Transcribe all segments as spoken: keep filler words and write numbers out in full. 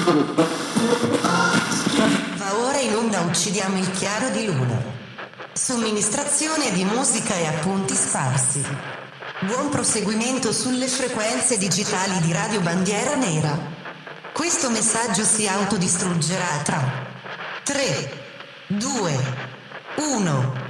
Va ora in onda Uccidiamo il chiaro di luna. Somministrazione di musica e appunti sparsi. Buon proseguimento sulle frequenze digitali di Radio Bandiera Nera. Questo messaggio si autodistruggerà tra tre, due, uno.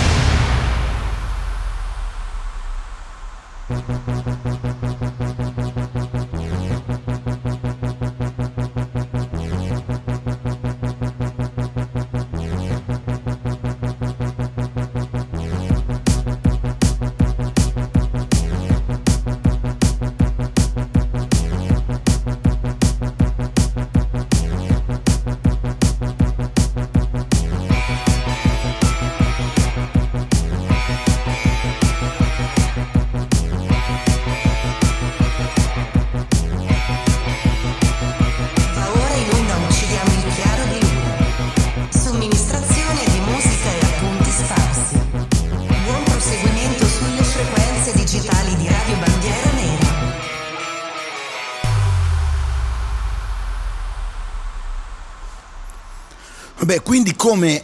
Beh, quindi come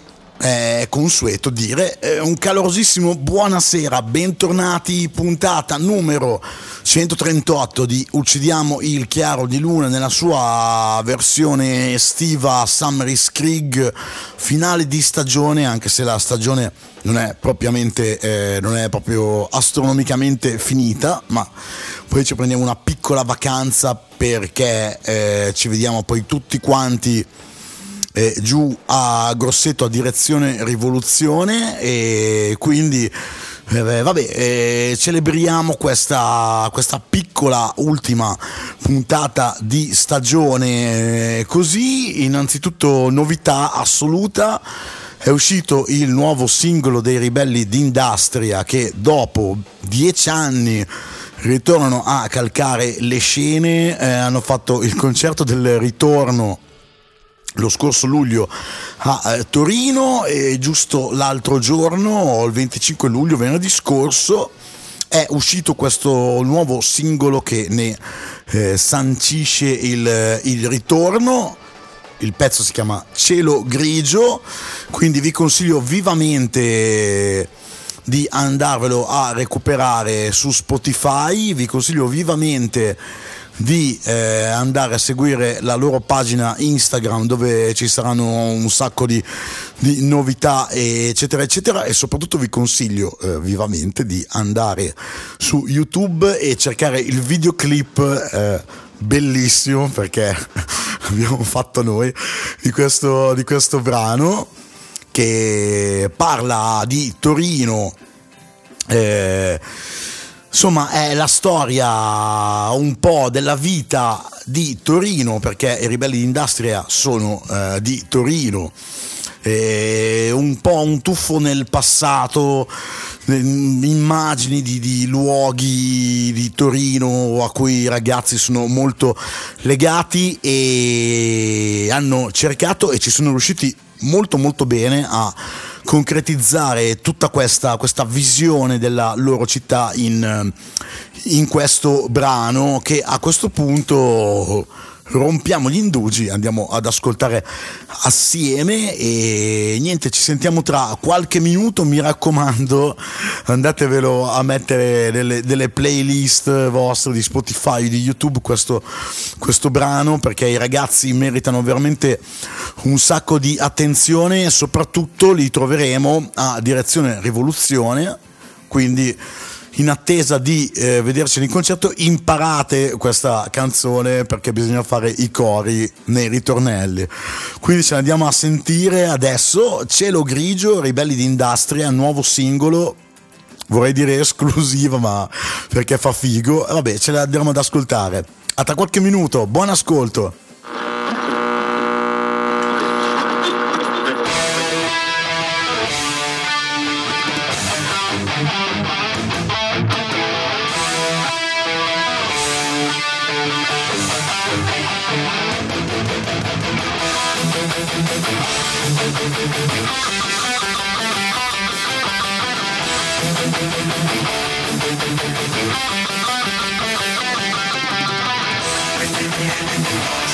è consueto dire, eh, un calorosissimo buonasera, bentornati, puntata numero centotrentotto di Uccidiamo il chiaro di luna nella sua versione estiva, Summeris Krieg, finale di stagione, anche se la stagione non è propriamente, eh, non è proprio astronomicamente finita, ma poi ci prendiamo una piccola vacanza perché eh, ci vediamo poi tutti quanti Eh, giù a Grosseto a direzione Rivoluzione, e quindi eh, vabbè eh, celebriamo questa, questa piccola ultima puntata di stagione. Eh, così innanzitutto novità assoluta: è uscito il nuovo singolo dei Ribelli d'Industria, che dopo dieci anni ritornano a calcare le scene. Eh, hanno fatto il concerto del ritorno lo scorso luglio a eh, Torino, e giusto l'altro giorno, il venticinque luglio, venerdì scorso, è uscito questo nuovo singolo che ne eh, sancisce il, il ritorno. Il pezzo si chiama Cielo Grigio, quindi vi consiglio vivamente di andarvelo a recuperare su Spotify, vi consiglio vivamente di eh, andare a seguire la loro pagina Instagram, dove ci saranno un sacco di, di novità eccetera eccetera, e soprattutto vi consiglio eh, vivamente di andare su YouTube e cercare il videoclip eh, bellissimo, perché abbiamo fatto noi, di questo, di questo brano, che parla di Torino. eh, Insomma, è la storia un po' della vita di Torino, perché i Ribelli d'Industria sono eh, di Torino, e un po' un tuffo nel passato, immagini di, di luoghi di Torino a cui i ragazzi sono molto legati, e hanno cercato e ci sono riusciti molto molto bene a concretizzare tutta questa, questa visione della loro città in, in questo brano, che a questo punto rompiamo gli indugi, andiamo ad ascoltare assieme. E niente, ci sentiamo tra qualche minuto. Mi raccomando, andatevelo a mettere delle, delle playlist vostre di Spotify, di YouTube, questo, questo brano, perché i ragazzi meritano veramente un sacco di attenzione, e soprattutto li troveremo a direzione Rivoluzione, quindi in attesa di eh, vederceli in concerto imparate questa canzone, perché bisogna fare i cori nei ritornelli. Quindi ce l'andiamo a sentire adesso. Cielo Grigio, Ribelli d'Industria, nuovo singolo, vorrei dire esclusiva, ma perché fa figo. Vabbè, ce l'andiamo ad ascoltare. A tra qualche minuto, buon ascolto. With the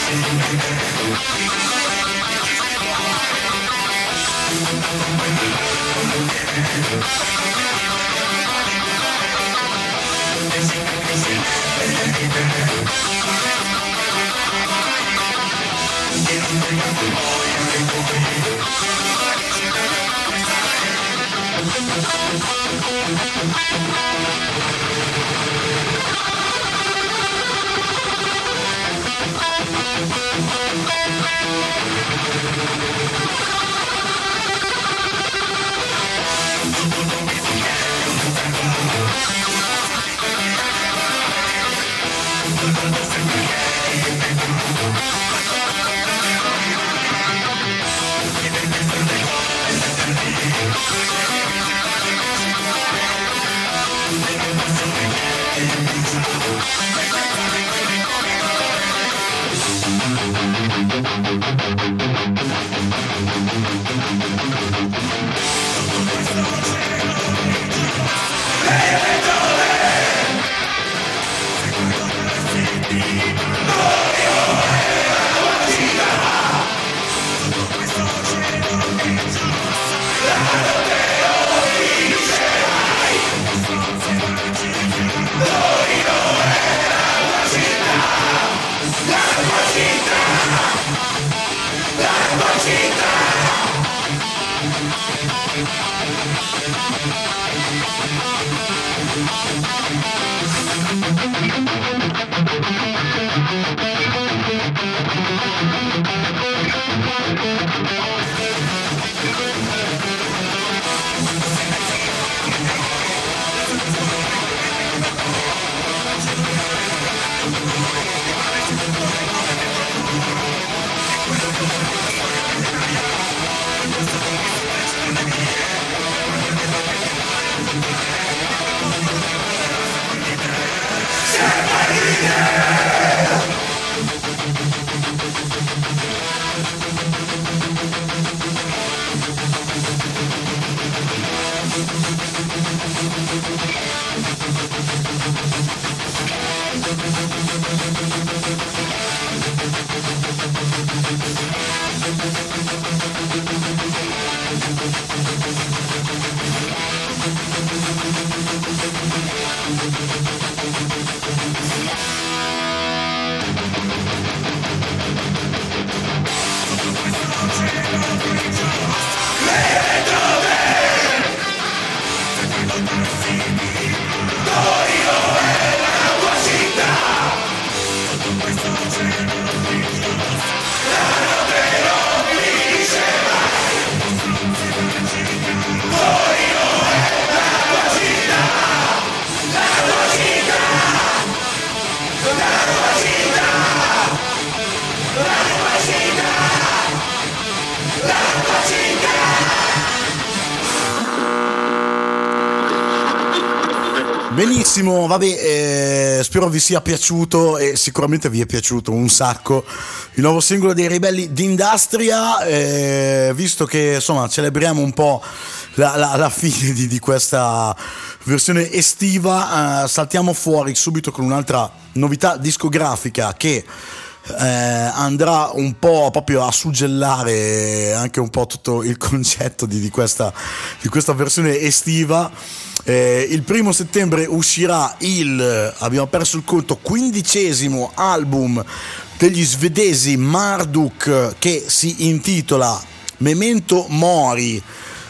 Benissimo, vabbè, eh, spero vi sia piaciuto e sicuramente vi è piaciuto un sacco il nuovo singolo dei Ribelli d'Industria, eh, visto che insomma celebriamo un po' la, la, la fine di, di questa versione estiva, eh, saltiamo fuori subito con un'altra novità discografica che Eh, andrà un po' proprio a suggellare anche un po' tutto il concetto di, di, questa, di questa versione estiva. Eh, il primo settembre uscirà il, abbiamo perso il conto, quindicesimo album degli svedesi Marduk, che si intitola Memento Mori.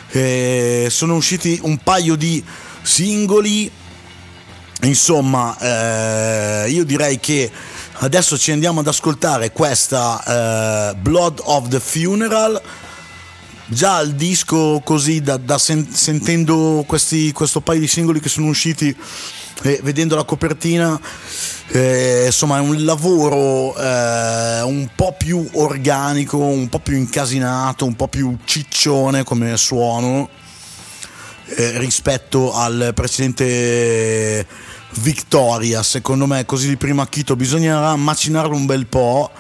Eh, sono usciti un paio di singoli, insomma, eh, io direi che adesso ci andiamo ad ascoltare questa uh, Blood of the Funeral. Già il disco così da, da sen- sentendo questi, questo paio di singoli che sono usciti e vedendo la copertina, eh, insomma è un lavoro eh, un po' più organico, un po' più incasinato, un po' più ciccione come suono eh, rispetto al precedente Victoria. Secondo me così di primo acchito bisognerà macinarlo un bel po',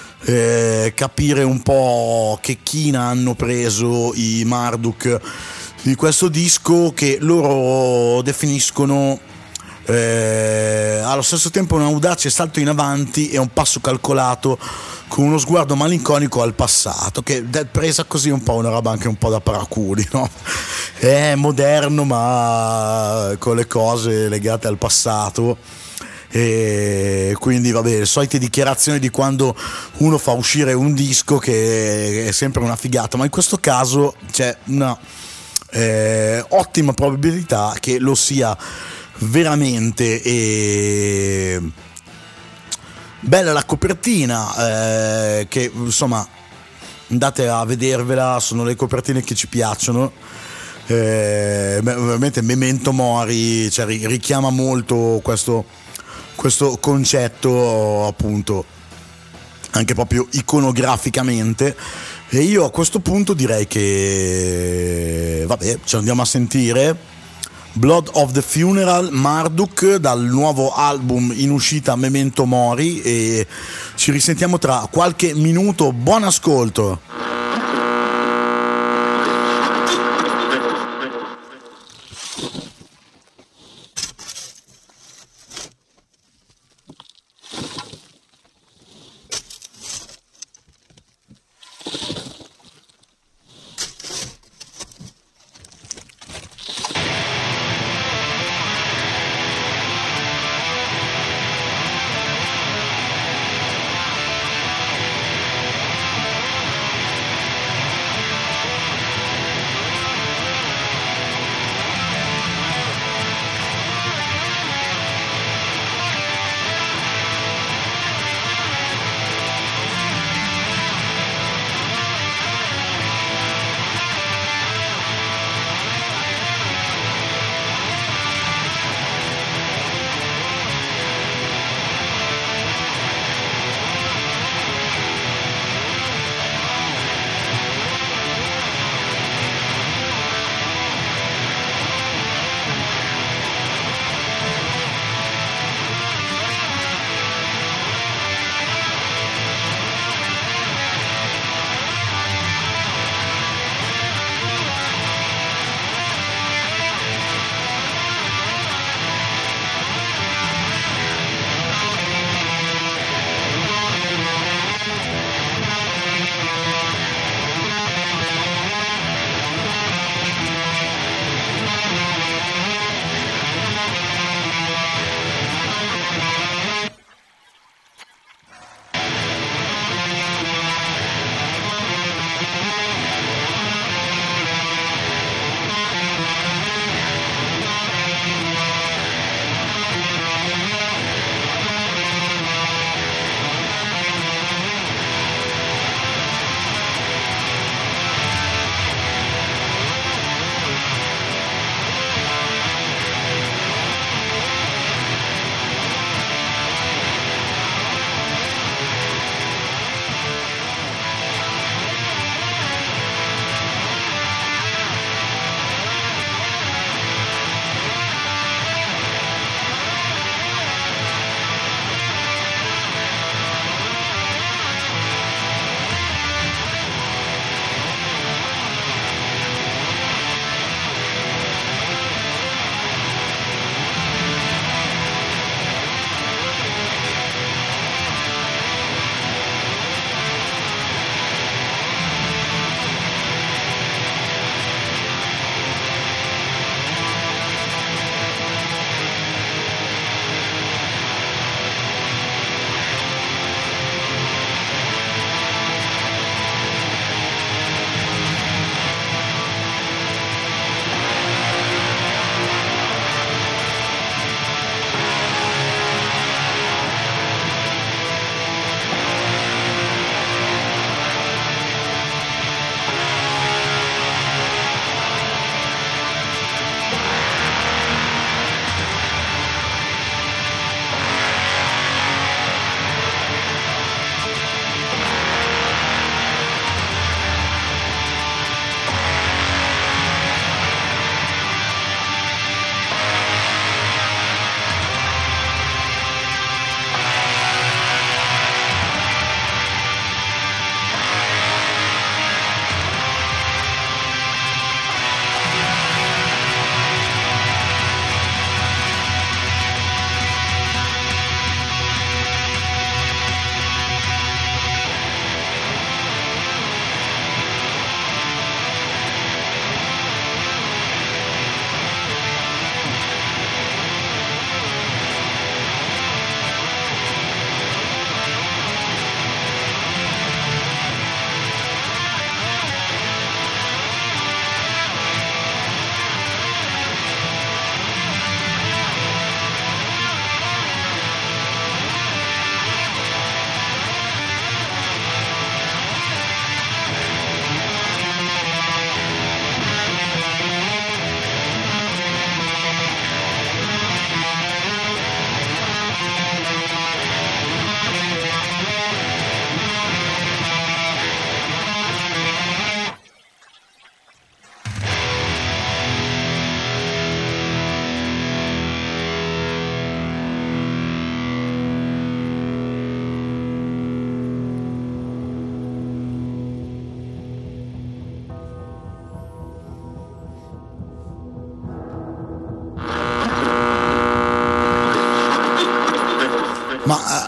eh, capire un po' che china hanno preso i Marduk di questo disco, che loro definiscono eh, allo stesso tempo un audace salto in avanti e un passo calcolato con uno sguardo malinconico al passato, che è presa così un po' una roba anche un po' da paraculi, no? È moderno ma con le cose legate al passato, e quindi vabbè, le solite dichiarazioni di quando uno fa uscire un disco che è sempre una figata, ma in questo caso c'è una eh, ottima probabilità che lo sia veramente. E bella la copertina, eh, che insomma andate a vedervela, sono le copertine che ci piacciono. Eh, veramente Memento Mori, cioè, richiama molto questo, questo concetto, appunto, anche proprio iconograficamente. E io a questo punto direi che vabbè, ci andiamo a sentire Blood of the Funeral, Marduk, dal nuovo album in uscita Memento Mori, e ci risentiamo tra qualche minuto. Buon ascolto.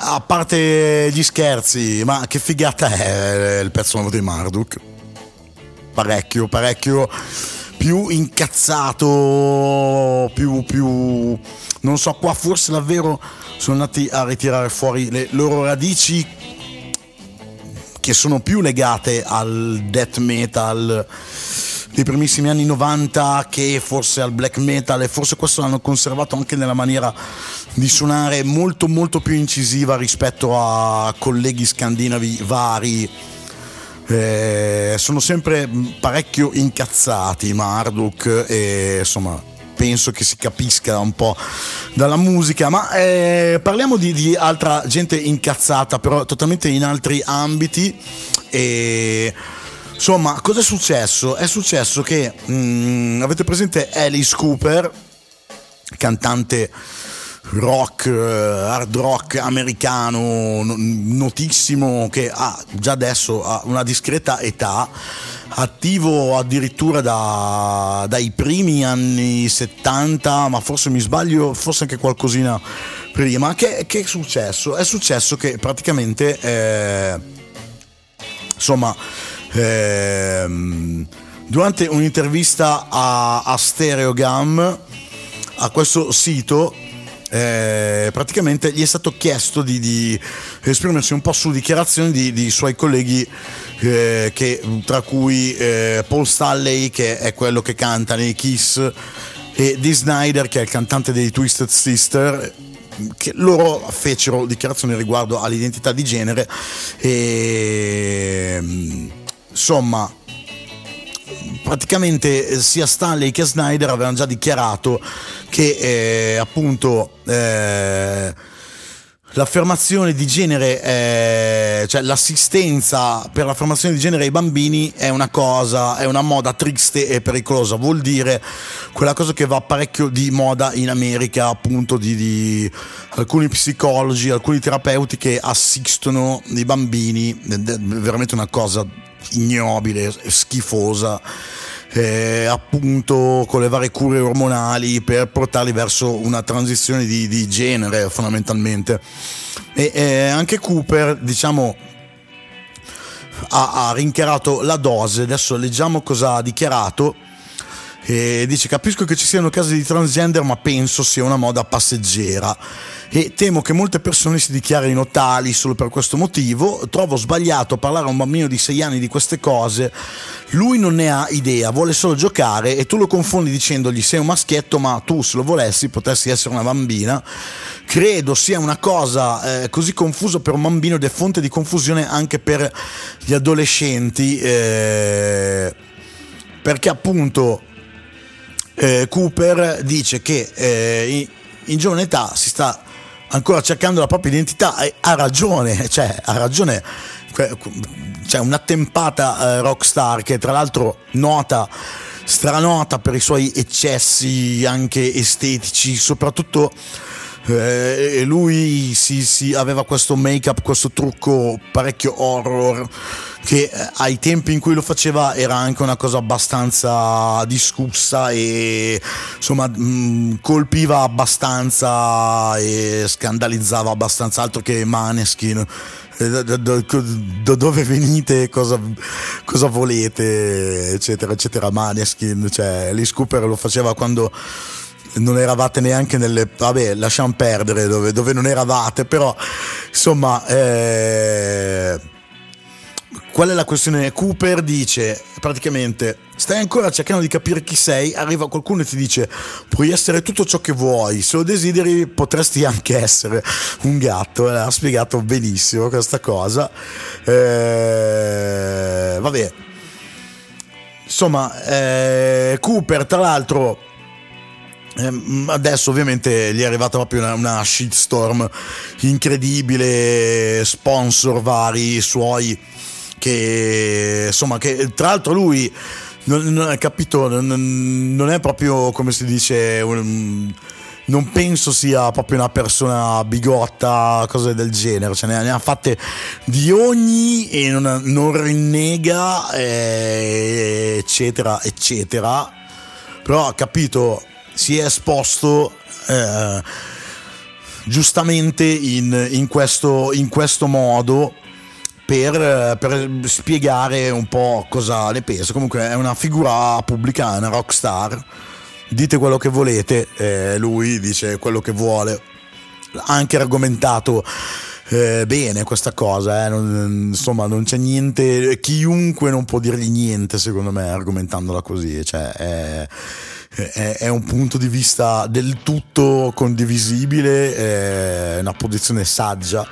a parte gli scherzi, ma che figata è il pezzo nuovo di Marduk? Parecchio, parecchio più incazzato, più, più, non so, qua forse davvero sono andati a ritirare fuori le loro radici, che sono più legate al death metal dei primissimi anni novanta che forse al black metal, e forse questo l'hanno conservato anche nella maniera di suonare molto molto più incisiva rispetto a colleghi scandinavi vari. Eh, sono sempre parecchio incazzati Marduk, e insomma penso che si capisca un po' dalla musica. Ma eh, parliamo di, di altra gente incazzata, però totalmente in altri ambiti. E insomma, cosa è successo? È successo che mh, avete presente Alice Cooper, cantante rock, hard rock americano notissimo, che ha già adesso ha una discreta età, attivo addirittura da, dai primi anni settanta, ma forse mi sbaglio, forse anche qualcosina prima. Che, che è successo? È successo che praticamente eh, insomma ehm, durante un'intervista a, a Stereogam, a questo sito, Eh, praticamente gli è stato chiesto di, di esprimersi un po' su dichiarazioni di, di suoi colleghi, eh, che, tra cui eh, Paul Stanley, che è quello che canta nei Kiss, e Dee Snider, che è il cantante dei Twisted Sister, che loro fecero dichiarazioni riguardo all'identità di genere. E insomma, praticamente sia Stanley che Snyder avevano già dichiarato che eh, appunto eh, l'affermazione di genere, eh, cioè l'assistenza per l'affermazione di genere ai bambini è una cosa, è una moda triste e pericolosa. Vuol dire quella cosa che va parecchio di moda in America, appunto di, di alcuni psicologi, alcuni terapeuti che assistono i bambini, è veramente una cosa ignobile, schifosa, eh, appunto con le varie cure ormonali per portarli verso una transizione di, di genere fondamentalmente. E eh, anche Cooper, diciamo, ha, ha rinchiarato la dose. Adesso leggiamo cosa ha dichiarato. E dice: capisco che ci siano casi di transgender, ma penso sia una moda passeggera e temo che molte persone si dichiarino tali solo per questo motivo. Trovo sbagliato parlare a un bambino di sei anni di queste cose. Lui non ne ha idea, vuole solo giocare e tu lo confondi dicendogli sei un maschietto, ma tu, se lo volessi, potessi essere una bambina. Credo sia una cosa eh, così confusa per un bambino ed è fonte di confusione anche per gli adolescenti, eh, perché appunto Eh, Cooper dice che eh, in, in giovane età si sta ancora cercando la propria identità, e ha ragione, cioè ha ragione, c'è un'attempata eh, rockstar che tra l'altro nota, stranota per i suoi eccessi anche estetici, soprattutto eh, lui si, si aveva questo make-up, questo trucco parecchio horror, che ai tempi in cui lo faceva era anche una cosa abbastanza discussa e insomma mh, colpiva abbastanza e scandalizzava abbastanza. Altro che Maneskin, da, da, da, da dove venite, cosa, cosa volete, eccetera eccetera. Maneskin, cioè Alice Cooper lo faceva quando non eravate neanche nelle, vabbè, lasciamo perdere dove, dove non eravate, però insomma eh, qual è la questione? Cooper dice praticamente: stai ancora cercando di capire chi sei, arriva qualcuno e ti dice puoi essere tutto ciò che vuoi, se lo desideri potresti anche essere un gatto. E ha spiegato benissimo questa cosa. eh, vabbè, insomma eh, Cooper tra l'altro adesso ovviamente gli è arrivata proprio una, una shitstorm incredibile, sponsor vari suoi che insomma, che tra l'altro lui non, non ha capito, non, non è proprio, come si dice, un, non penso sia proprio una persona bigotta, cose del genere, cioè ne ha, ne ha fatte di ogni e non, non rinnega, eh, eccetera eccetera, però ha capito, si è esposto eh, giustamente in, in, questo, in questo modo per, per spiegare un po' cosa ne pensa. Comunque è una figura pubblica, è una rockstar, dite quello che volete, eh, lui dice quello che vuole, ha anche argomentato Eh, bene questa cosa, eh, non, insomma non c'è niente, chiunque non può dirgli niente secondo me argomentandola così, cioè è, è, è un punto di vista del tutto condivisibile, è una posizione saggia.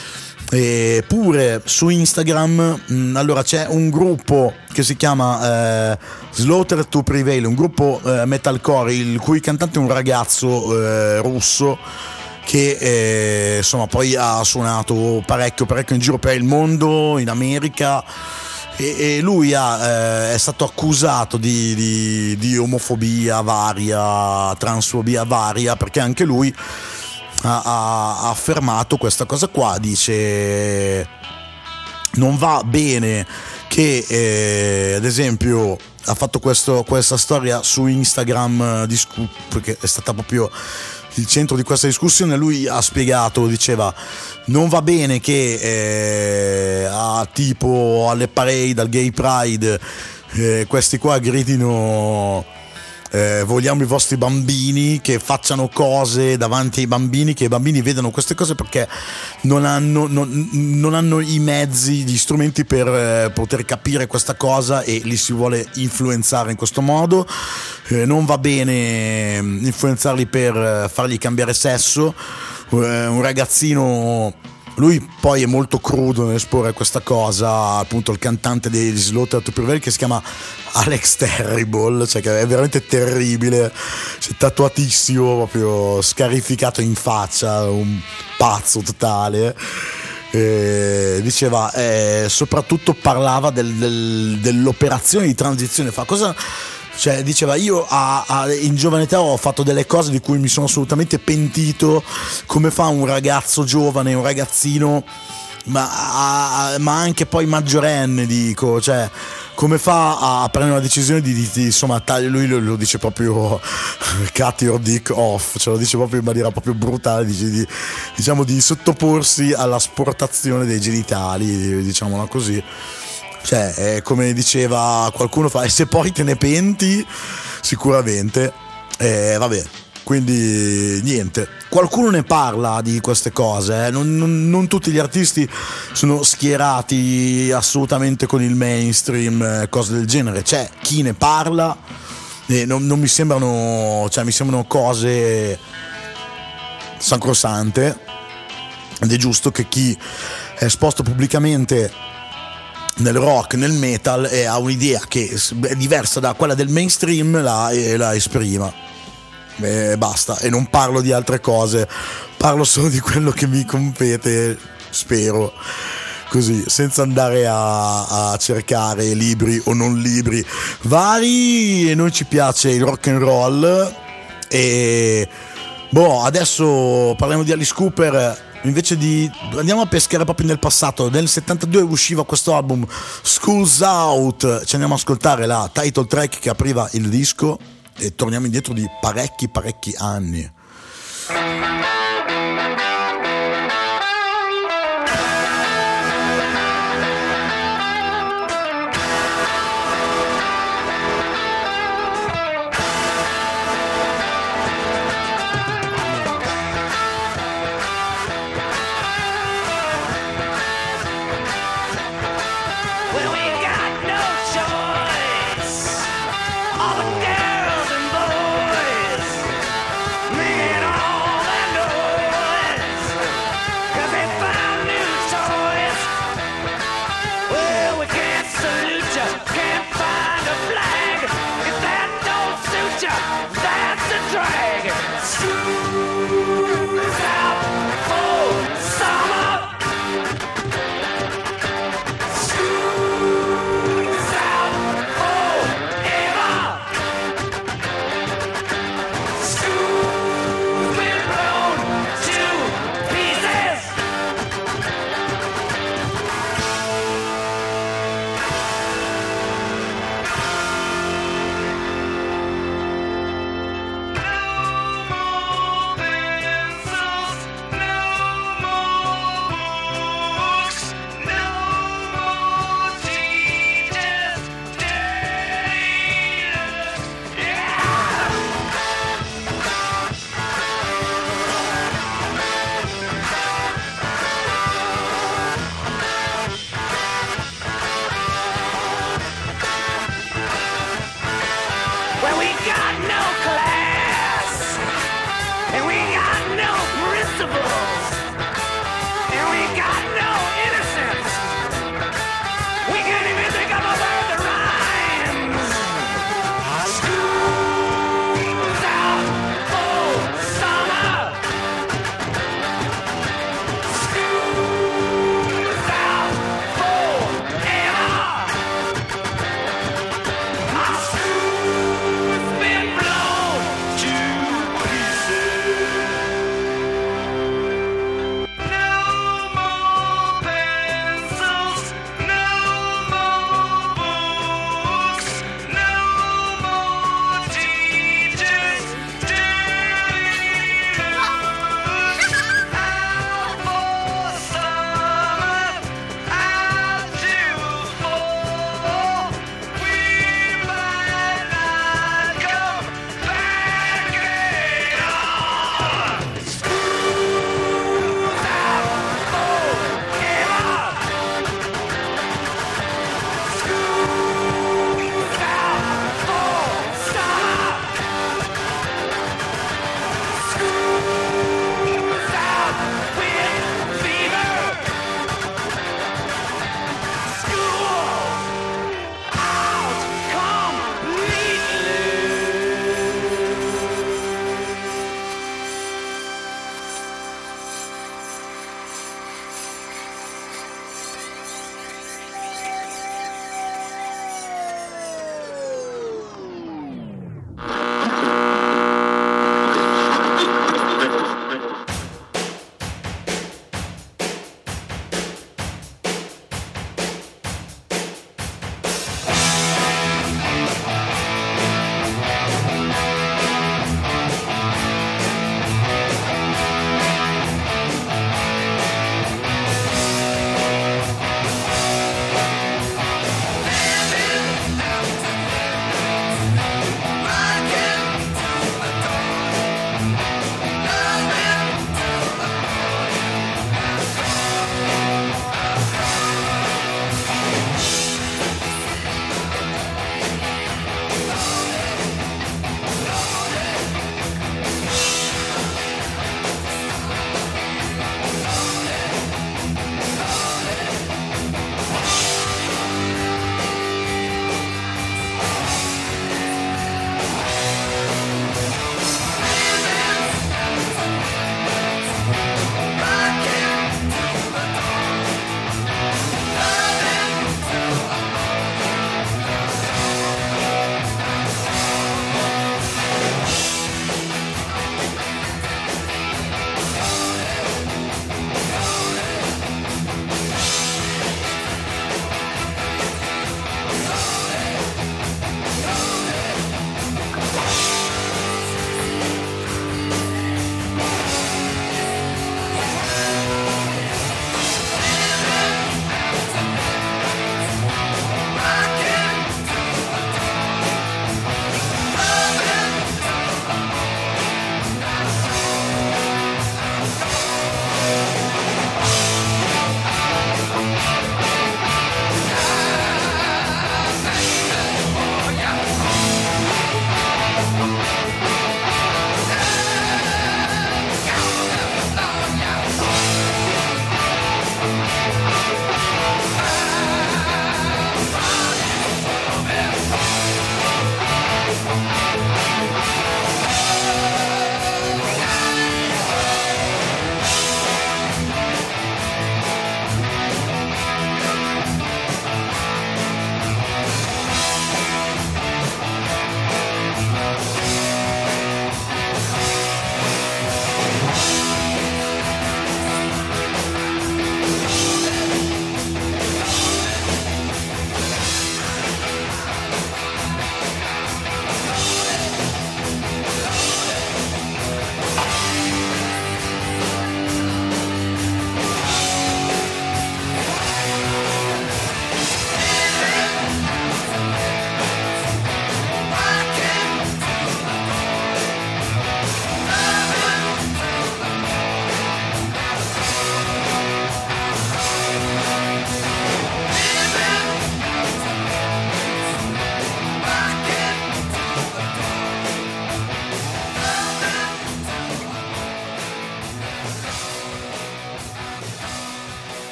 E pure su Instagram mh, allora c'è un gruppo che si chiama eh, Slaughter to Prevail, un gruppo eh, metalcore il cui cantante è un ragazzo eh, russo che eh, insomma poi ha suonato parecchio parecchio in giro per il mondo, in America, e, e lui ha, eh, è stato accusato di, di, di omofobia varia, transfobia varia, perché anche lui ha, ha, ha affermato questa cosa qua, dice non va bene che eh, ad esempio ha fatto questo, questa storia su Instagram, discu- perché è stata proprio il centro di questa discussione. Lui ha spiegato, diceva non va bene che eh, a, tipo alle parade, al gay pride, eh, questi qua gridino eh, vogliamo i vostri bambini, che facciano cose davanti ai bambini, che i bambini vedano queste cose perché non hanno, non, non hanno i mezzi, gli strumenti per eh, poter capire questa cosa, e li si vuole influenzare in questo modo. Eh, non va bene influenzarli per fargli cambiare sesso. Eh, un ragazzino, lui poi è molto crudo nell'esporre questa cosa, appunto il cantante degli Slaughter to Prevail, che si chiama Alex Terrible, cioè che è veramente terribile, c'è tatuatissimo, proprio scarificato in faccia, un pazzo totale. Eh, diceva eh, soprattutto parlava del, del, dell'operazione di transizione, fa cosa. Cioè diceva io a, a, in giovane età ho fatto delle cose di cui mi sono assolutamente pentito, come fa un ragazzo giovane, un ragazzino, ma, a, ma anche poi maggiorenne, dico, cioè come fa a prendere una decisione di, di, di insomma taglio, lui lo, lo dice proprio cut your dick off, cioè lo dice proprio in maniera proprio brutale, dice di, diciamo di sottoporsi all'asportazione dei genitali, diciamola così. Cioè, eh, come diceva qualcuno fa, e se poi te ne penti, sicuramente, eh, vabbè, quindi niente. Qualcuno ne parla di queste cose, eh. non, non, non tutti gli artisti sono schierati assolutamente con il mainstream, eh, cose del genere. C'è chi ne parla, e non, non mi sembrano, cioè mi sembrano cose sacrosante, ed è giusto che chi è esposto pubblicamente nel rock, nel metal, e ha un'idea che è diversa da quella del mainstream, la, e la esprima, e basta. E non parlo di altre cose, parlo solo di quello che mi compete, spero, così, senza andare a, a cercare libri o non libri vari. E noi ci piace il rock and roll, e boh, adesso parliamo di Alice Cooper. Invece di andiamo a pescare proprio nel passato. Nel settantadue usciva questo album School's Out, ci andiamo a ascoltare la title track che apriva il disco, e torniamo indietro di parecchi parecchi anni. All the girls and boys, me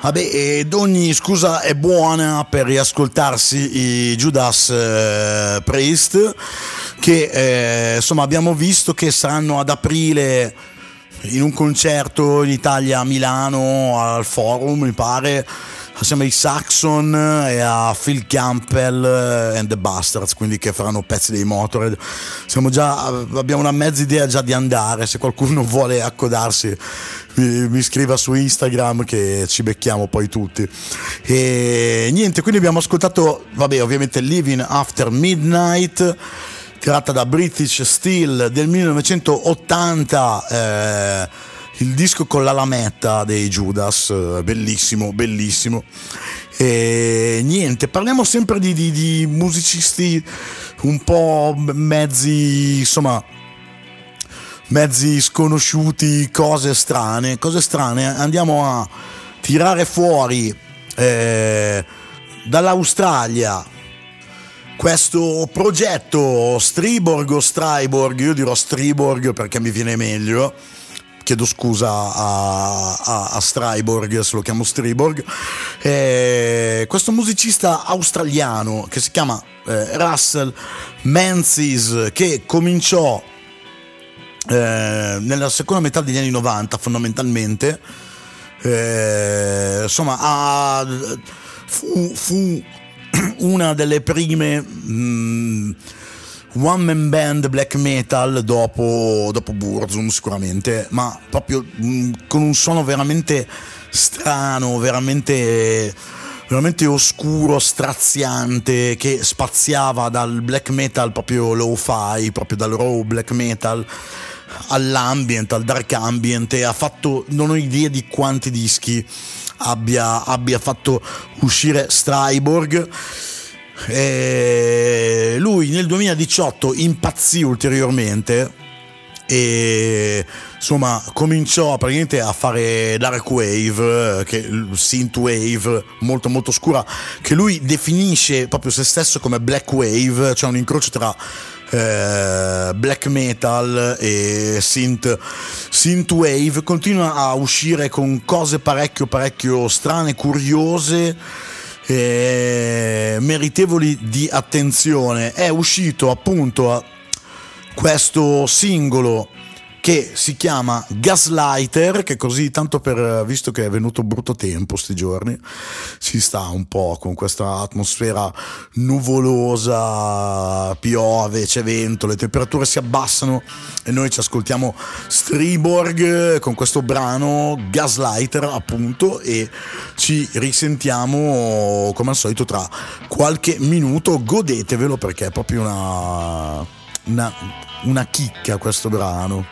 Vabbè, ed ogni scusa è buona per riascoltarsi i Judas eh, Priest, che eh, insomma abbiamo visto che saranno ad aprile in un concerto in Italia a Milano al Forum, mi pare, assieme ai Saxon e a Phil Campbell and the Bastards, quindi che faranno pezzi dei Motorhead. Siamo già, abbiamo una mezza idea già di andare, se qualcuno vuole accodarsi mi, mi scriva su Instagram che ci becchiamo poi tutti. E niente, quindi abbiamo ascoltato, vabbè, ovviamente Living After Midnight, tratta da British Steel del millenovecentottanta, eh, il disco con la lametta dei Judas, bellissimo, bellissimo. E niente, parliamo sempre di, di, di musicisti un po' mezzi, insomma, mezzi sconosciuti, cose strane, cose strane. Andiamo a tirare fuori eh, dall'Australia questo progetto Striborg o Striborg, io dirò Striborg perché mi viene meglio, chiedo scusa a, a, a Striborg se lo chiamo Striborg. Eh, questo musicista australiano che si chiama eh, Russell Menzies, che cominciò eh, nella seconda metà degli anni novanta fondamentalmente, eh, insomma a, fu, fu una delle prime mh, one man band black metal dopo, dopo Burzum sicuramente, ma proprio mh, con un suono veramente strano, veramente, veramente oscuro, straziante, che spaziava dal black metal proprio lo-fi, proprio dal raw black metal all'ambient, al dark ambient, e ha fatto, non ho idea di quanti dischi abbia, abbia fatto uscire Striborg. E lui nel duemiladiciotto impazzì ulteriormente e insomma cominciò praticamente a fare dark wave, che synth wave molto molto scura, che lui definisce proprio se stesso come black wave, cioè un incrocio tra eh, black metal e synth synth wave. Continua a uscire con cose parecchio parecchio strane, curiose, Eh, meritevoli di attenzione. È uscito appunto questo singolo che si chiama Gaslighter, che così, tanto per, visto che è venuto brutto tempo sti giorni, ci sta un po' con questa atmosfera nuvolosa, piove, c'è vento, le temperature si abbassano e noi ci ascoltiamo Striborg con questo brano Gaslighter appunto, e ci risentiamo come al solito tra qualche minuto. Godetevelo perché è proprio una una, una chicca questo brano.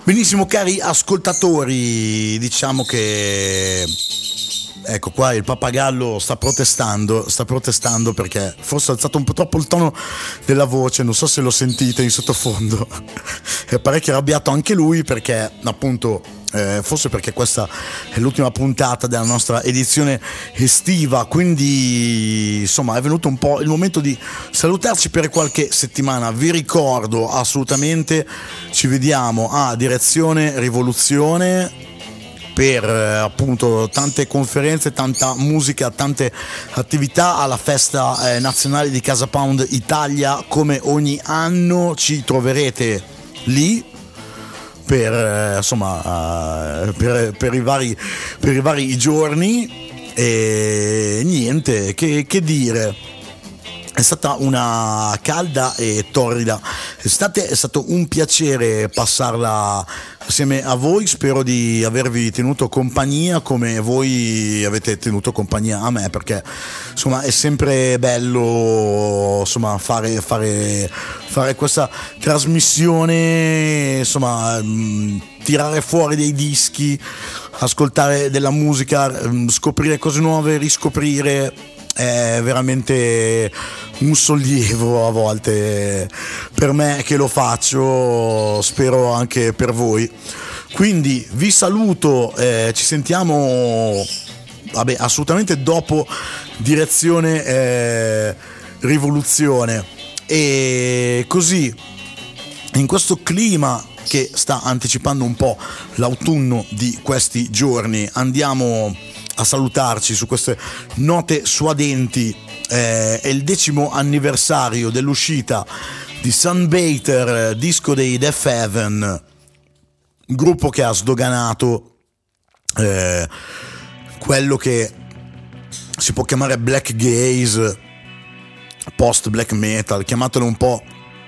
Benissimo, cari ascoltatori, diciamo che ecco qua il pappagallo sta protestando, sta protestando perché forse ho alzato un po' troppo il tono della voce, non so se lo sentite in sottofondo. È parecchio arrabbiato anche lui perché appunto eh, forse perché questa è l'ultima puntata della nostra edizione estiva, quindi insomma è venuto un po' il momento di salutarci per qualche settimana. Vi ricordo assolutamente, ci vediamo a Direzione Rivoluzione per eh, appunto tante conferenze, tanta musica, tante attività alla festa eh, nazionale di Casa Pound Italia. Come ogni anno ci troverete lì per eh, insomma eh, per, per, i vari, per i vari giorni e niente che, che dire. È stata una calda e torrida estate, è stato un piacere passarla assieme a voi, spero di avervi tenuto compagnia come voi avete tenuto compagnia a me, perché insomma è sempre bello insomma fare, fare, fare questa trasmissione, insomma mh, tirare fuori dei dischi, ascoltare della musica, mh, scoprire cose nuove, riscoprire. È veramente un sollievo a volte per me che lo faccio, spero anche per voi. Quindi vi saluto, eh, ci sentiamo vabbè, assolutamente dopo Direzione eh, Rivoluzione, e così in questo clima che sta anticipando un po' l'autunno di questi giorni andiamo a salutarci su queste note suadenti. Eh, è il decimo anniversario dell'uscita di Sunbather, disco dei Death Heaven, gruppo che ha sdoganato eh, quello che si può chiamare black gaze, post black metal, chiamatelo un po'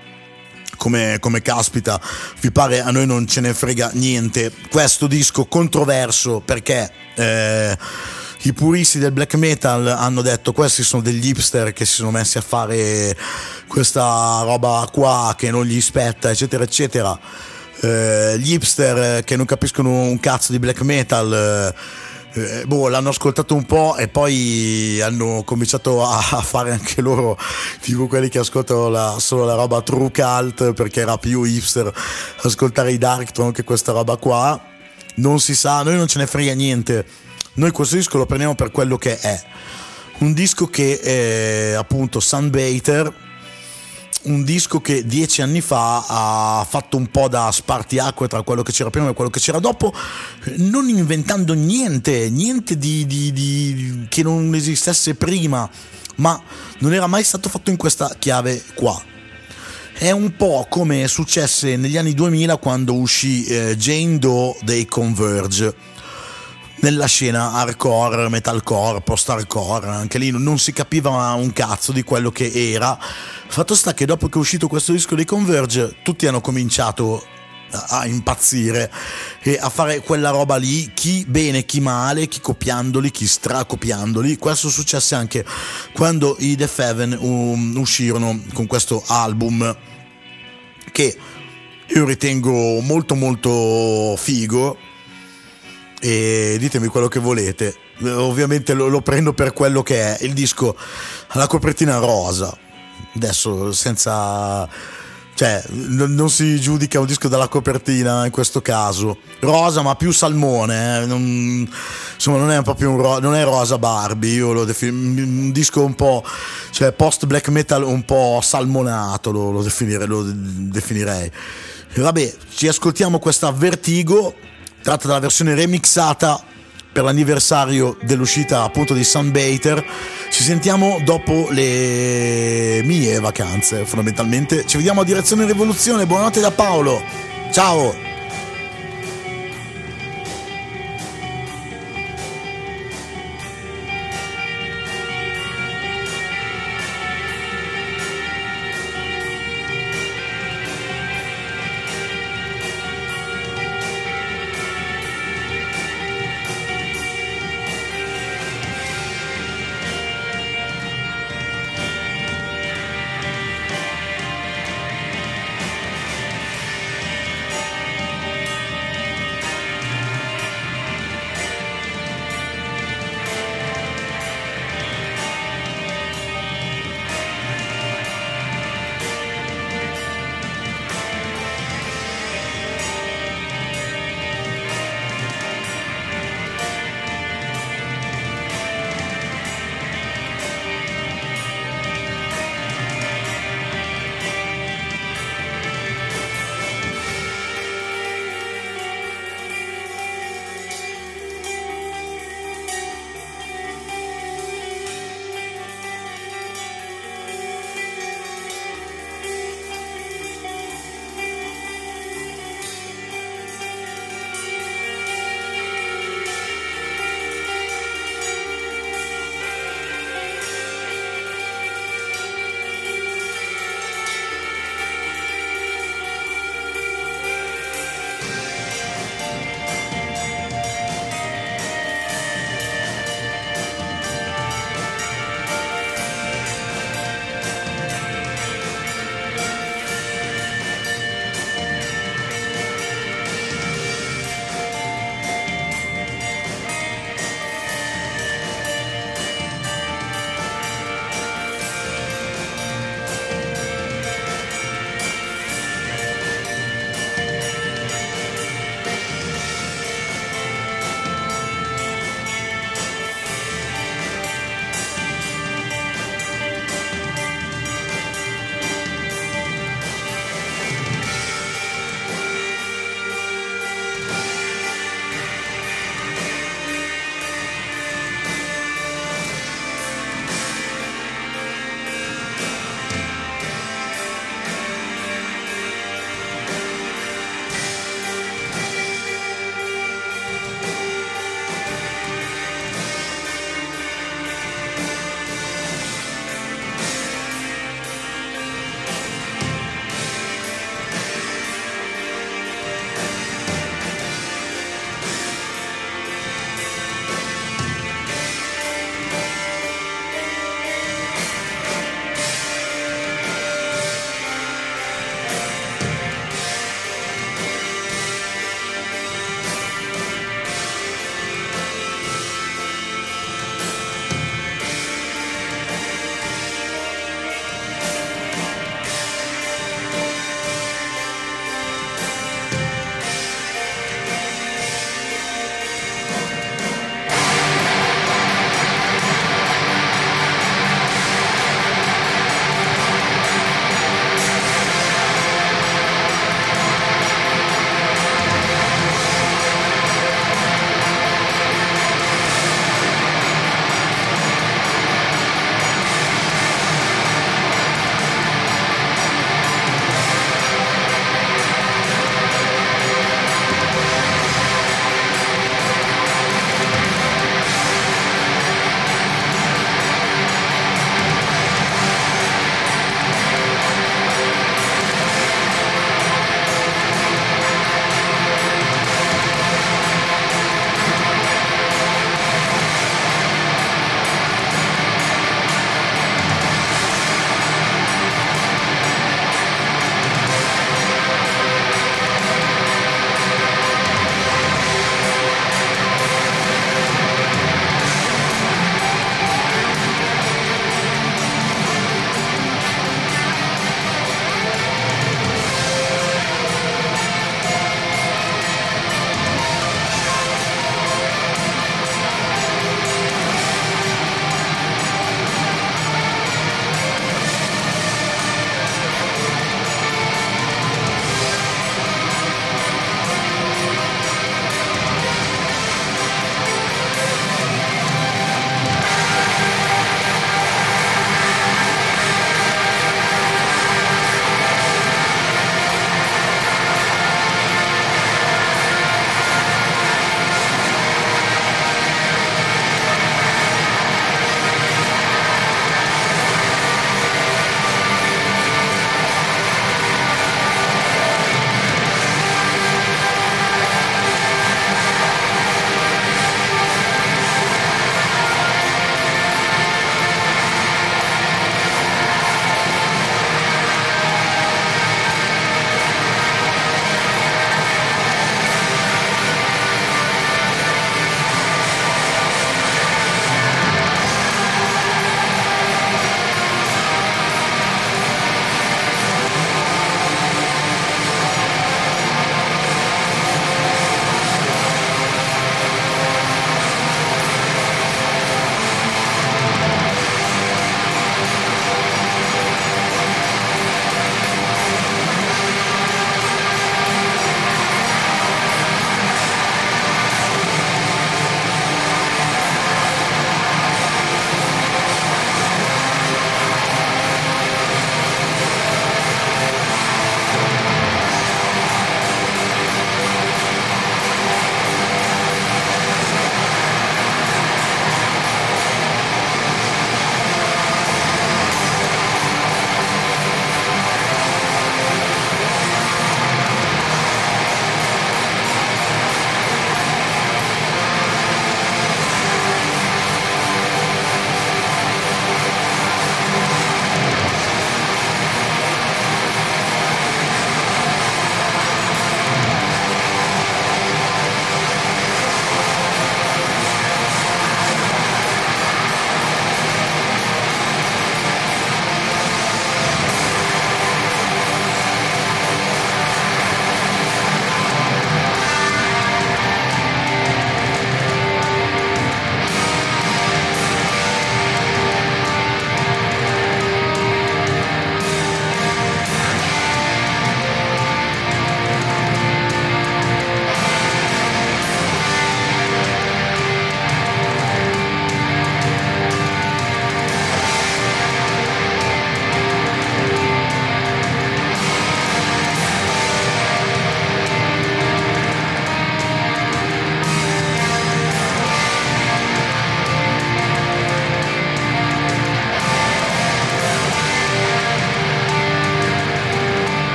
come, come caspita vi pare, a noi non ce ne frega niente. Questo disco controverso perché eh, i puristi del black metal hanno detto questi sono degli hipster che si sono messi a fare questa roba qua che non gli spetta, eccetera eccetera. Eh, gli hipster che non capiscono un cazzo di black metal eh, boh, l'hanno ascoltato un po' e poi hanno cominciato a, a fare anche loro tipo quelli che ascoltano la, solo la roba true cult, perché era più hipster ascoltare i Darkthrone che questa roba qua. Non si sa, noi non ce ne frega niente, noi questo disco lo prendiamo per quello che è, un disco che è appunto Sunbather, un disco che dieci anni fa ha fatto un po' da spartiacque tra quello che c'era prima e quello che c'era dopo, non inventando niente, niente di, di, di che non esistesse prima, ma non era mai stato fatto in questa chiave qua. È un po' come successe negli anni duemila quando uscì eh, Jane Doe dei Converge nella scena hardcore, metalcore, post-hardcore. Anche lì non si capiva un cazzo di quello che era. Fatto sta che dopo che è uscito questo disco dei Converge tutti hanno cominciato a impazzire e a fare quella roba lì, chi bene chi male, chi copiandoli, chi stracopiandoli. Questo successe anche quando i Death Heaven um, uscirono con questo album che io ritengo molto molto figo, e ditemi quello che volete, ovviamente lo, lo prendo per quello che è. Il disco ha la copertina rosa, adesso senza, cioè non, non si giudica un disco dalla copertina in questo caso, rosa ma più salmone, eh? non, insomma non è proprio un ro- non è rosa Barbie, io lo definirei un disco un po', cioè post black metal un po' salmonato, lo, lo, definire, lo definirei. E vabbè, ci ascoltiamo questa Vertigo tratta dalla versione remixata per l'anniversario dell'uscita appunto di Sunbather. Ci sentiamo dopo le mie vacanze, fondamentalmente. Ci vediamo a Direzione Rivoluzione. Buonanotte da Paolo. Ciao.